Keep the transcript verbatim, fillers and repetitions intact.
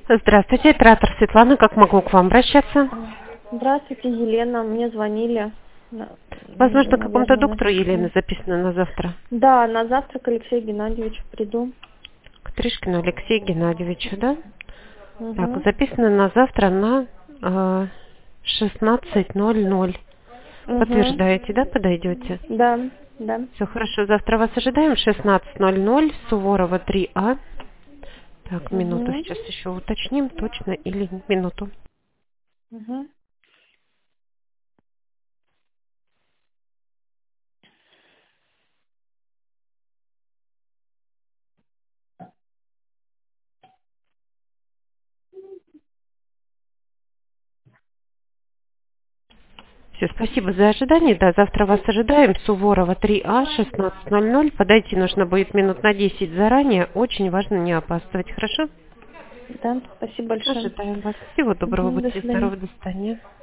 Здравствуйте, оператор Светлана. Как могу к вам обращаться? Здравствуйте, Елена. Мне звонили. На- Возможно, к какому-то Наверное, доктору Елены на... записано на завтра. Да, на завтра к Алексею Геннадьевичу приду. К Тришкину Алексею Геннадьевичу, да? Так, Угу. записано на завтра на э, шестнадцать ноль ноль. Угу. Подтверждаете, да, подойдете? Да, да. Все хорошо, завтра вас ожидаем, шестнадцать ноль ноль, Суворова три А. Так, минуту, Угу. сейчас еще уточним, точно или минуту. Угу. Все, спасибо за ожидание. Да, завтра вас ожидаем. Суворова три А, шестнадцать ноль ноль. Подойти нужно будет минут на десять заранее. Очень важно не опаздывать. Хорошо? Да, спасибо большое. Ожидаем вас. Всего доброго. Угу. До Будьте свидания. здоровы. До свидания.